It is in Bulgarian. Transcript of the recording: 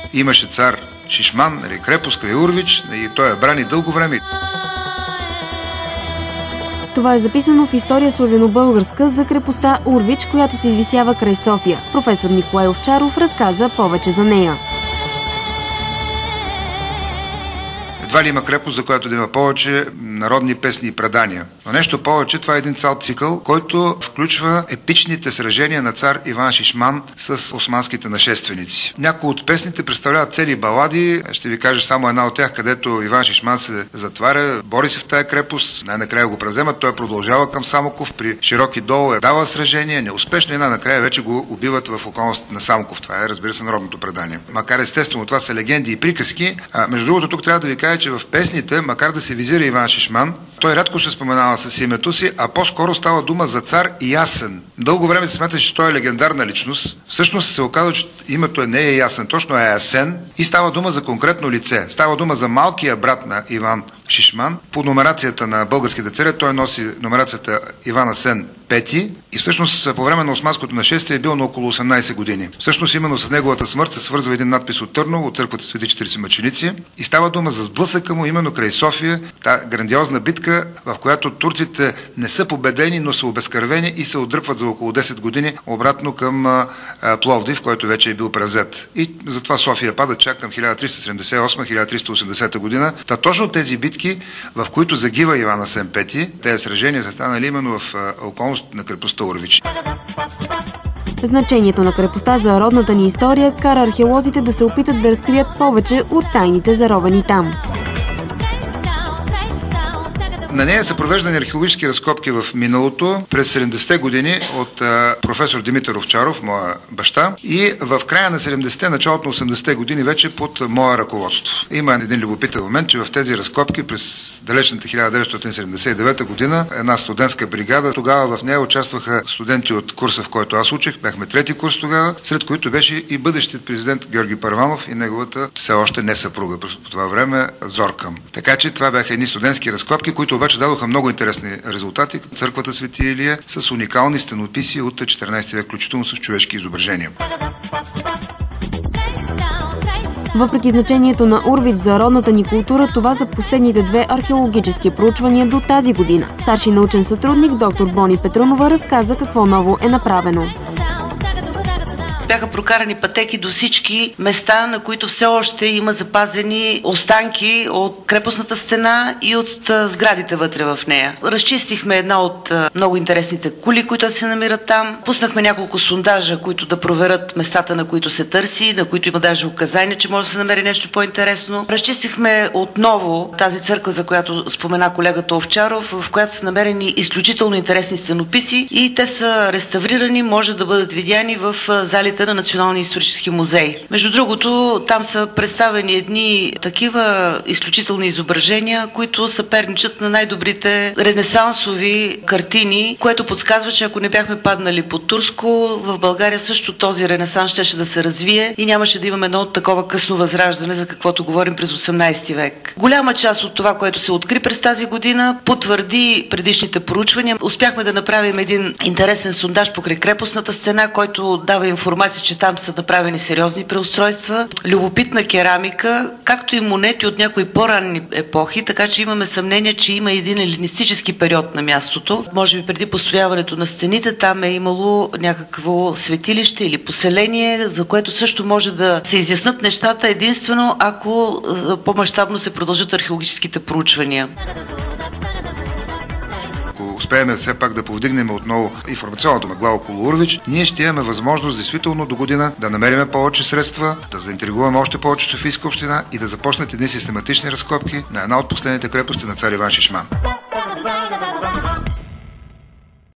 Имаше цар Шишман, крепост край Урвич, и той я брани дълго време. Това е записано в история славяно-българска за крепостта Урвич, която се извисява край София. Професор Николай Овчаров разказа повече за нея. Едва ли има крепост, за която да има повече народни песни и предания. Но нещо повече, това е един цял цикъл, който включва епичните сражения на цар Иван Шишман с османските нашественици. Някои от песните представляват цели балади. Ще ви кажа само една от тях, където Иван Шишман се затваря, бори се в тая крепост, най-накрая го превземат, той продължава към Самоков, при Широки дол дава сражение, неуспешно и най-накрая вече го убиват в околностите на Самоков. Това е, разбира се, народното предание. Макар естествено това са легенди и приказки, между другото тук трябва да ви кажа, че в песните, макар да се визира Иван Шишман, той рядко се споменава с името си, а по-скоро става дума за цар Ясен. Дълго време се смята, че той е легендарна личност. Всъщност се оказва, че името не е Ясен, точно е Асен и става дума за конкретно лице. Става дума за малкия брат на Иван Шишман. По номерацията на българските царе той носи номерацията Иван Асен V и всъщност по време на османското нашествие е бил на около 18 години. Всъщност именно с неговата смърт се свързва един надпис от Търново, от църквата Свети 40 мъченици и става дума за сблъсъка му именно край София, та грандиозна битка, в която турците не са победени, но са обезкървени и се отдръпват за около 10 години обратно към Пловдив, който вече е бил превзет. И затова София пада чак към 1378-1380 година. Та точно тези битки, в които загива Иван Асен V, тези сражения са станали именно в околност на крепостта Урвич. Значението на крепостта за родната ни история кара археолозите да се опитат да разкрият повече от тайните заровени там. На нея са провеждани археологически разкопки в миналото през 70-те години от професор Димитър Овчаров, моя баща, и в края на 70-те, началото на 80-те години вече под мое ръководство. Има един любопитен момент, че в тези разкопки през далечната 1979 година една студентска бригада, тогава в нея участваха студенти от курса, в който аз учих, бяхме трети курс тогава, сред които беше и бъдещият президент Георги Първанов и неговата все още не съпруга по това време Зорка. Така че това бяха едни студентски разкопки, които обаче дадоха много интересни резултати. Църквата Свети Илия с уникални стенописи от 14 век, включително с човешки изображения. Въпреки значението на Урвич за родната ни култура, това за последните две археологически проучвания до тази година. Старши научен сътрудник доктор Бони Петрунова разказа какво ново е направено. Бяха прокарани пътеки до всички места, на които все още има запазени останки от крепостната стена и от сградите вътре в нея. Разчистихме една от много интересните кули, които се намират там. Пуснахме няколко сондажа, които да проверят местата, на които се търси, на които има даже указания, че може да се намери нещо по-интересно. Разчистихме отново тази църква, за която спомена колегата Овчаров, в която са намерени изключително интересни стенописи и те са реставрирани, може да бъдат видяни в залите на Националния исторически музей. Между другото, там са представени едни такива изключителни изображения, които съперничат на най-добрите ренесансови картини, което подсказва, че ако не бяхме паднали под турско, в България също този ренесанс щеше да се развие и нямаше да имаме едно такова късно възраждане, за каквото говорим през 18 век. Голяма част от това, което се откри през тази година, потвърди предишните проучвания. Успяхме да направим един интересен сондаж покрай крепостната стена, който дава информация, че там са направени сериозни преустройства, любопитна керамика, както и монети от някои по-ранни епохи, така че имаме съмнение, че има един елинистически период на мястото. Може би преди построяването на стените там е имало някакво светилище или поселение, за което също може да се изяснат нещата единствено, ако по-мащабно се продължат археологическите проучвания. Успеем все пак да повдигнем отново информационната мъгла около Урвич, ние ще имаме възможност действително до година да намериме повече средства, да заинтригуваме още повече Софийска община и да започнат едни систематични разкопки на една от последните крепости на цар Иван Шишман.